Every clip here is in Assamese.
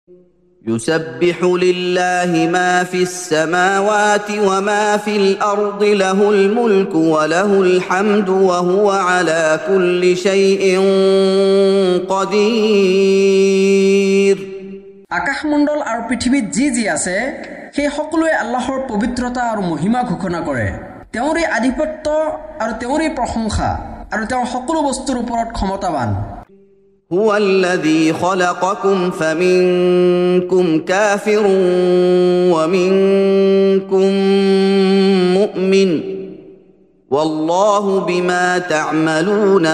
يسبح لله ما في السماوات وما في الأرض له الملك وله الحمد وهو على كل شيء قدير আকাশমণ্ডল আৰু পৃথিৱীত যি আছে সেই সকলোৱে আল্লাহৰ পবিত্ৰতা আৰু মহিমা ঘোষণা কৰে। তেওঁৰে আধিপত্য আৰু তেওঁৰে প্ৰশংসা আৰু তেওঁ সকলো বস্তুৰ ওপৰত ক্ষমতাৱান। هو الذي خلقكم فمنكم كافر ومنكم مؤمن والله بما تعملون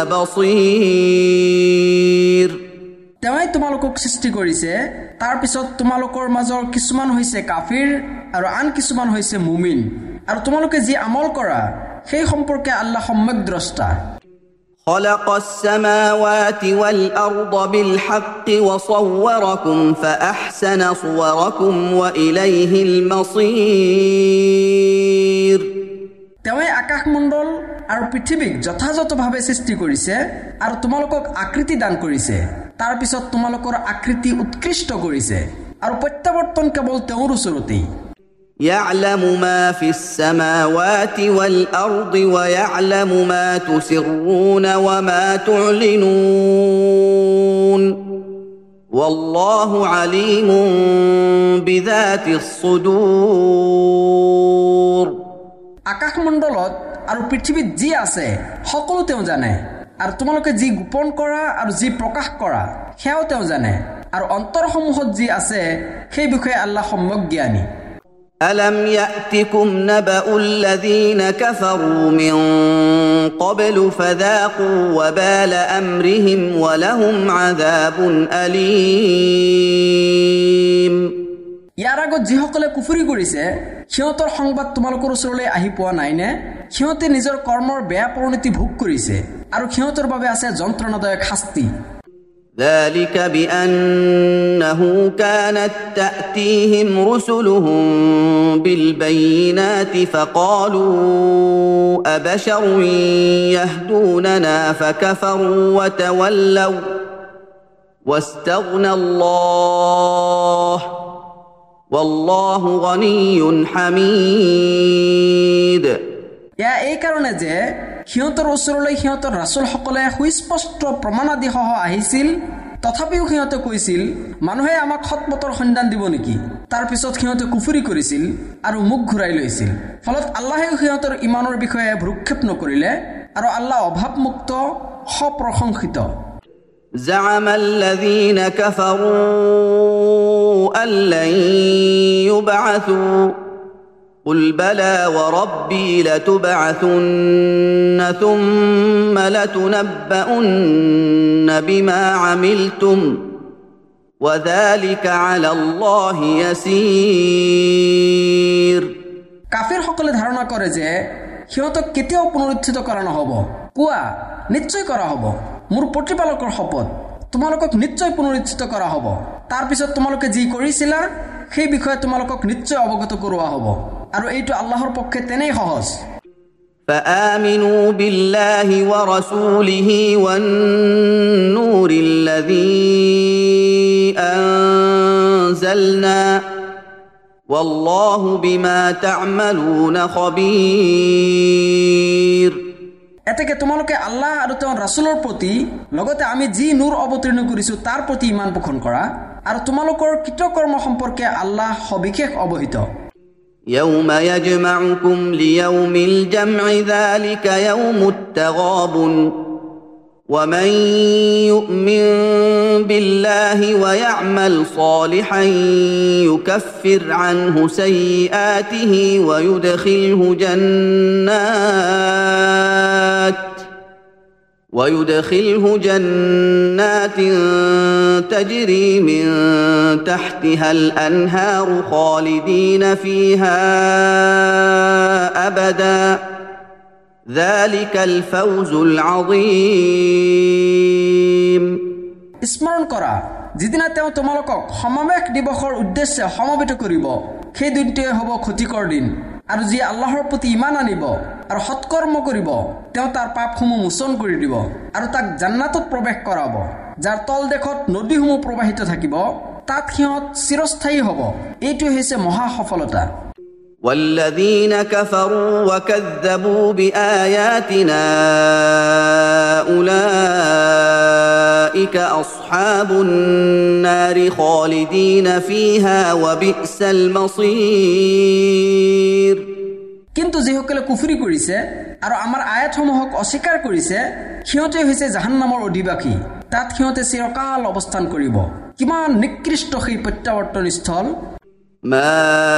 بصير তেওঁই তোমালোকক সৃষ্টি কৰিছে, তাৰ পিছত তোমালোকৰ মাজৰ কিছুমান হৈছে কাফিৰ আৰু আন কিছুমান হৈছে মুমিন, আৰু তোমালোকে যি আমল কৰা সেই সম্পৰ্কে আল্লাহ সম্যক দ্ৰষ্টা। خلق السماوات والأرض بالحق وصوركم فأحسن صوركم وإليه المصير তেওঁই আকাশমণ্ডল আৰু পৃথিৱীক যথাযথভাৱে সৃষ্টি কৰিছে আৰু তোমালোকক আকৃতি দান কৰিছে, তাৰ পিছত তোমালোকৰ আকৃতি উৎকৃষ্ট কৰিছে আৰু প্ৰত্যাৱৰ্তন কেৱল তেওঁৰ ওচৰতেই। يعلم ما في السماوات والأرض ويعلم ما تسرون وما تعلنون والله عليم بذات الصدور আকাশমণ্ডলত আৰু পৃথিৱীত যি আছে সকলো তেওঁ জানে, আৰু তোমালোকে যি গোপন কৰা আৰু যি প্ৰকাশ কৰা সেয়াও তেওঁ জানে, আৰু অন্তৰসমূহত যি আছে সেই বিষয়ে আল্লাহ সম্যক জ্ঞানী। ألم يأتكم نبأ الذين كفروا من قبل فذاقوا وبال أمرهم ولهم عذاب أليم ইয়াৰ আগত যিসকলে কুফৰি কৰিছে সিহঁতৰ সংবাদ তোমালোকৰ ওচৰলৈ আহি পোৱা নাইনে? সিহঁতে নিজৰ কৰ্মৰ বেয়া পৰিণতি ভোগ কৰিছে আৰু সিহঁতৰ বাবে আছে যন্ত্ৰণাদায়ক শাস্তি। ذلك بأنه كانت تأتيهم رسلهم بالبينات فقالوا أبشر يهدوننا فكفروا وتولوا واستغنى الله والله غني حميد ইয়া এই কাৰণে যে সিহঁতৰ ওচৰলৈ সিহঁতৰ ৰাসূলসকলে সুস্পষ্ট প্ৰমাণাদি সহ আহিছিল, তথাপিও সিহঁতে কৈছিল মানুহে আমাক সৎপথৰ সন্ধান দিব নেকি? তাৰ পিছত সিহঁতে কুফৰি কৰিছিল আৰু মুখ ঘূৰাই লৈছিল, ফলত আল্লাহেও সিহঁতৰ ইমানৰ বিষয়ে ভ্ৰক্ষেপ নকৰিলে আৰু আল্লাহ অভাৱমুক্ত সপ্ৰশংসিত। زعم الذين كفروا أن لن يبعثوا قل بلى وربي لتبعثن ثم لتنبؤن بما عملتم وذلك على الله يسير কাফিৰ সকলে ধাৰণা কৰে যে সিহঁতক কেতিয়াও পুনৰুত্থিত কৰা নহব। কোৱা, নিশ্চয় কৰা হ'ব, মোৰ প্ৰতিপালকৰ শপত তোমালোকক নিশ্চয় পুনৰুত্থিত কৰা হ'ব, তাৰ পিছত তোমালোকে যি কৰিছিলা সেই বিষয়ে তোমালোকক নিশ্চয় অৱগত কৰোৱা হ'ব, আৰু এইটো আল্লাহৰ পক্ষে তেনেই সহজ। فآمنوا بالله ورسوله والنور الذي أنزلنا والله بما تعملون خبير এতেকে তোমালোকে আল্লাহ আৰু তেওঁৰ ৰাসূলৰ প্ৰতি লগতে আমি যি নূৰ অৱতীৰ্ণ কৰিছো তাৰ প্ৰতি ঈমান পোষণ কৰা, আৰু তোমালোকৰ কৃতকৰ্ম সম্পৰ্কে আল্লাহ সবিশেষ অৱহিত। يوم يجمعكم ليوم الجمع ذلك يوم التغابن ومن يؤمن بالله ويعمل صالحا يكفر عنه سيئاته ويدخله جنات تجري من تحتها الأنهار خالدين فيها أبدا ذلك الفوز العظيم স্মৰণ কৰা যিদিনা তেওঁ তোমালোকক সমাবেশ দিৱসৰ উদ্দেশ্যে সমবেত কৰিব, সেই দিনটোৱে হ'ব ক্ষতিকৰ দিন, আৰু যি আল্লাহৰ প্ৰতি ঈমান আনিব আৰু সৎকৰ্ম কৰিব তেওঁ তাৰ পাপসমূহ মোচন কৰি দিব আৰু তাক জান্নাতত প্ৰৱেশ কৰাব, যাৰ তল দেশত নদীসমূহ প্ৰবাহিত থাকিব, তাত সিহঁত চিৰস্থায়ী হ'ব। এইটো হৈছে মহা সফলতা। والذين كفروا وكذبوا بآياتنا أولئك أصحاب النار خالدين فيها وبئس المصير। কিন্তু যিসকলে কুফৰি কৰিছে আৰু আমাৰ আয়াতসমূহক অস্বীকাৰ কৰিছে সিহঁতে হৈছে জাহান্নামৰ অধিবাসী। তাত সিহঁতে চিৰকাল অৱস্থান কৰিব। কিমান নিকৃষ্ট সেই প্ৰত্যাৱৰ্তন স্থল। ما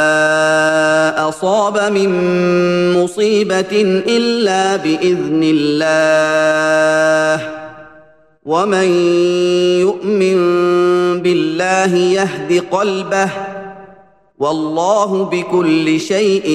أصاب من مصيبة إلا بإذن الله ومن يؤمن بالله يهد قلبه والله بكل شيء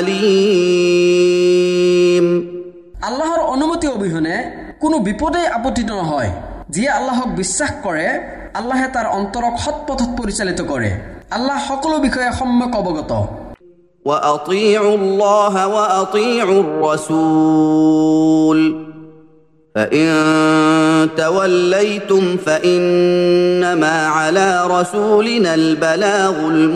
عليم। আল্লাহৰ অনুমতি অবিহনে কোনো বিপদে আপতিত নহয়। যিয়ে আল্লাহক বিশ্বাস কৰে আল্লাহে তাৰ অন্তৰক সৎপথত পৰিচালিত কৰে। আল্লাহ সকলো বিষয়ে সম্যক অৱগত। وأطيعوا الله وأطيعوا الرسول فإن توليتم فإنما على رسولنا البلاغ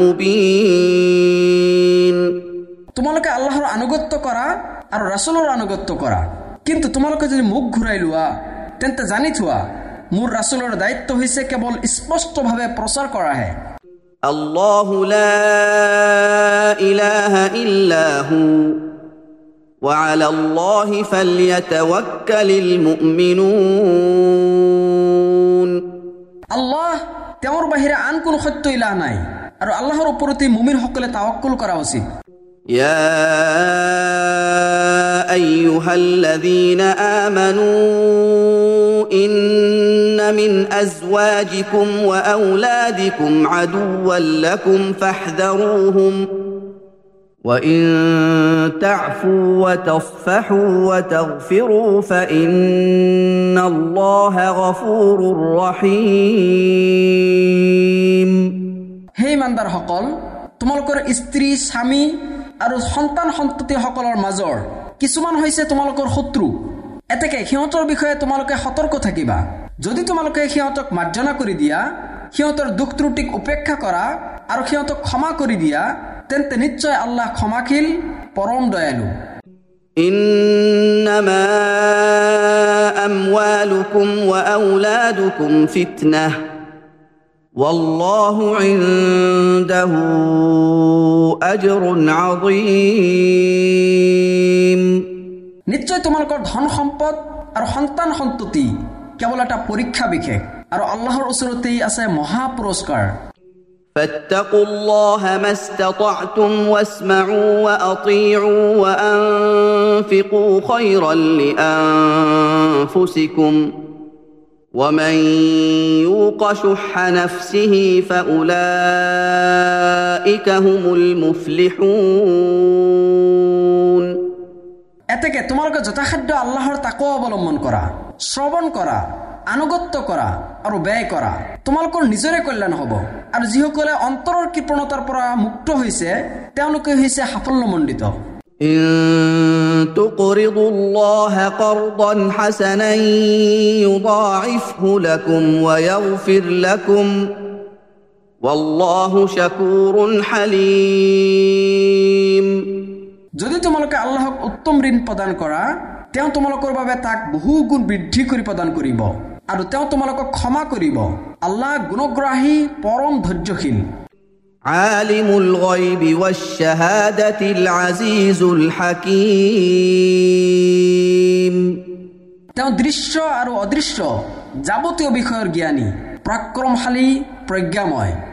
المبين। তোমালোকে আল্লাহৰ আনুগত্য কৰা আৰু ৰাসূলৰ আনুগত্য কৰা, কিন্তু তোমালোকে যদি মুখ ঘূৰাই লোৱা তেন্তে জানি থোৱা মোৰ ৰাসূলৰ দায়িত্ব হৈছে কেৱল স্পষ্টভাৱে প্ৰচাৰ কৰাহে। الله لا إله إلا هو وعلى الله فليتوكل المؤمنون। আল্লাহ তেওঁৰ বাহিৰে আন কোনো সত্য ইলাহ নাই আৰু আল্লাহৰ ওপৰতে মুমিনসকলে তাৱাক্কুল কৰা উচিত। يا أيها الذين آمنوا إن من أزواجكم وأولادكم عدوا لكم فاحذروهم وإن تعفوا وتصفحوا وتغفروا فإن الله غفور رحيم। হে ইমানদাৰসকল, তোমালোকৰ স্ত্ৰী স্বামী আৰু সন্তান সন্ততিসকলৰ মাজৰ কিছুমান হৈছে তোমালোকৰ শত্ৰু। এতেকে সিহঁতৰ বিষয়ে তোমালোকে সতৰ্ক থাকিবা। যদি তোমালোকে সিহঁতক মাৰ্জনা কৰি দিয়া, সিহঁতৰ দুখ ত্ৰুটিক উপেক্ষা কৰা আৰু সিহঁতক ক্ষমা কৰি দিয়া, তেন্তে নিশ্চয় আল্লাহ ক্ষমাশীল, পৰম দয়ালু। إنما أموالكم وأولادكم فتنة والله عنده أجر عظيم। নিশ্চয় তোমালোকৰ ধন সম্পদ আৰু সন্তান সন্ততি কেৱল এটা পৰীক্ষা বিশেষ আৰু আল্লাহৰ ওচৰতেই আছে মহা পুৰস্কাৰ। فاتقوا الله ما استطعتم واسمعوا وأطيعوا وأنفقوا خيرا لأنفسكم ومن يوق شح نفسه فأولئك هم المفلحون। এতেকে তোমালোকে যথাসাধ্য আল্লাহৰ তাকৱা অৱলম্বন কৰা, শ্ৰৱণ কৰা, আনুগত্য কৰা আৰু ব্যয় কৰা। তোমালোকৰ নিজৰে কল্যাণ হ'ব আৰু যিসকলে অন্তৰৰ কৃপণতাৰ পৰা মুক্ত হৈছে তেওঁলোকে হৈছে সাফল্যমণ্ডিত। إن تقرضوا الله قرضا حسنا يضاعفه لكم ويغفر لكم والله شكور حليم। যদি তোমালোকে আল্লাহক উত্তম ঋণ প্ৰদান কৰা তেওঁ তোমালোকৰ বাবে তাক বহু গুণ বৃদ্ধি কৰি প্ৰদান কৰিব আৰু তেওঁ তোমালোকক ক্ষমা কৰিব। আল্লাহ গুণগ্ৰাহী, পৰম ধৈৰ্যশীল। عالم الغيب والشهادة العزيز الحكيم। তেওঁ দৃশ্য আৰু অদৃশ্য যাৱতীয় বিষয়ৰ জ্ঞানী, পৰাক্ৰমশালী, প্ৰজ্ঞাময়।